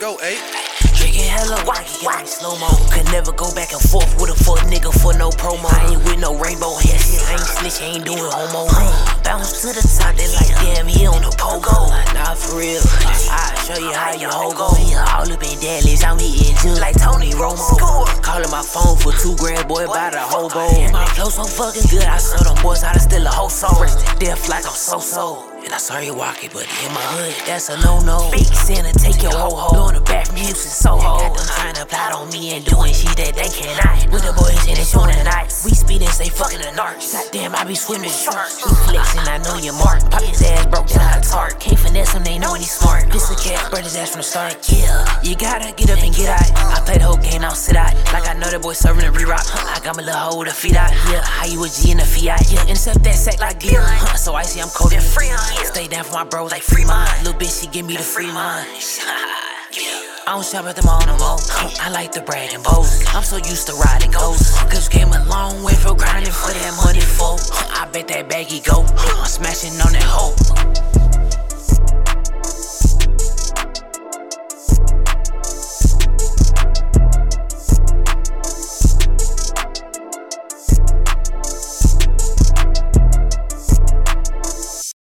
go, 8. Drinking hella wine, got me slow-mo. Could never go back and forth with a fuck nigga for no promo. I ain't with no rainbow hair shit, I ain't snitch, ain't doing homo. Bounce to the top, they like, damn, he on the pogo. Nah, for real, I'll show you how your hoe go. All up in Dallas, I'm eating just like Tony Romo. Calling my phone for 2 grand, boy, by the hobo. My flow so fucking good, I saw them boys how to steal a whole soul. Death like I'm so-so. And I saw you walking, but in my hood, that's a no-no. Big Santa, take your whole hoe. Blowing the back from Houston, Soho. Got them trying to plot on me and doing shit that they cannot. With the boys and it's on the night. We speedin', say fucking the narcs. Goddamn, I be swimming sharks. We flexin', I know your mark. Pop his ass broke down a tart. Can't finesse him, they know he's smart. This a cat, burn his ass from the start. Yeah, you gotta get up and get out. I play the whole game, now sit out. Like I know that boy serving a re-rock. I got my little hoe with a feet out. Yeah, how you a G in the Fiat? Yeah, intercept that sack like Dion. So I see I'm coding free on. Stay down for my bros like free mine. Little bitch, she give me the free mine. I don't shop at the mall no more. I like to brag and boast. I'm so used to riding ghosts. Cause came a long way from grinding for that money, folk. I bet that baggy go. I'm smashing on that hoe.